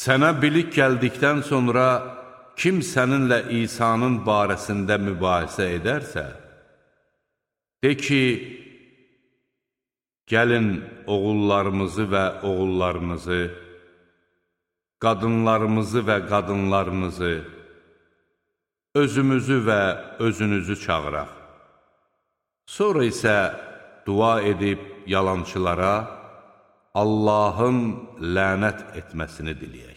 Sənə bilik gəldikdən sonra kim səninlə İsa'nın barəsində mübahisə edərsə, de ki, gəlin oğullarımızı və oğullarınızı, qadınlarımızı və qadınlarınızı, özümüzü və özünüzü çağıraq. Sonra isə dua edib yalançılara Allahın lənət etməsini diləyək.